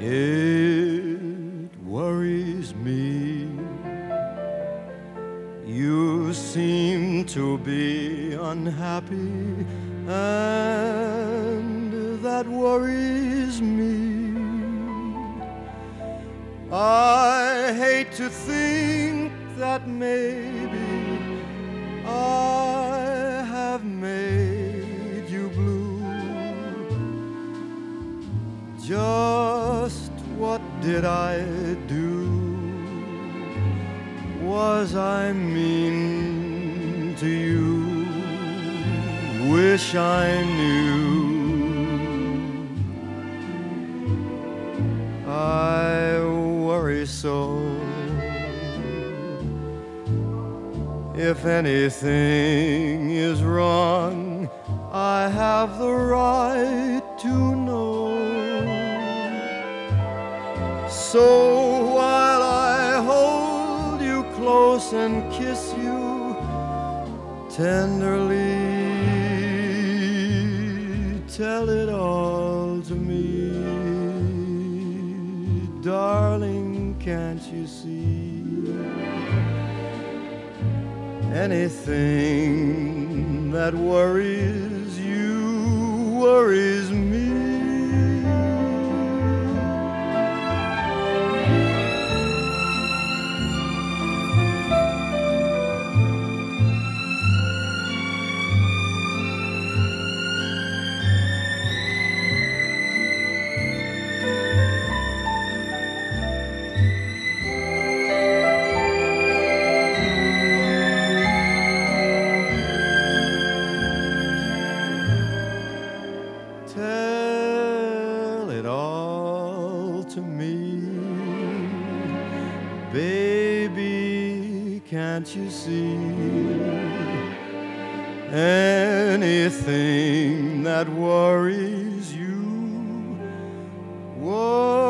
It worries me. You seem to be unhappy, and that worries me. I hate to think that maybe I have made you blue. Just what did I do? Was I mean to you? Wish I knew. I worry so. If anything is wrong, I have the right to know. So while I hold you close and kiss you tenderly, tell it all to me. Darling, can't you see? Anything that worries you worries me. Tell it all to me, baby, can't you see? Anything that worries you